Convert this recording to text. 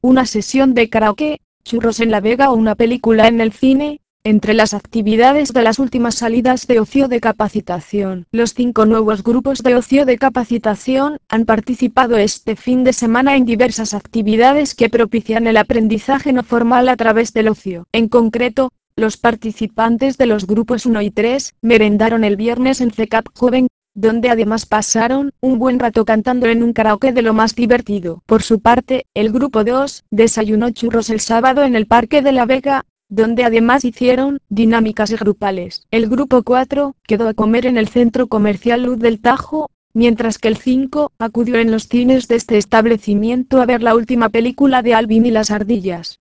una sesión de karaoke, churros en La Vega o una película en el cine, entre las actividades de las últimas salidas de ocio de capacitación. Los 5 nuevos grupos de ocio de capacitación han participado este fin de semana en diversas actividades que propician el aprendizaje no formal a través del ocio. En concreto, los participantes de los grupos 1 y 3 merendaron el viernes en CECAP Joven, donde además pasaron un buen rato cantando en un karaoke de lo más divertido. Por su parte, el grupo 2 desayunó churros el sábado en el Parque de La Vega, donde además hicieron dinámicas grupales. El grupo 4 quedó a comer en el Centro Comercial Luz del Tajo, mientras que el 5 acudió en los cines de este establecimiento a ver la última película de Alvin y las ardillas.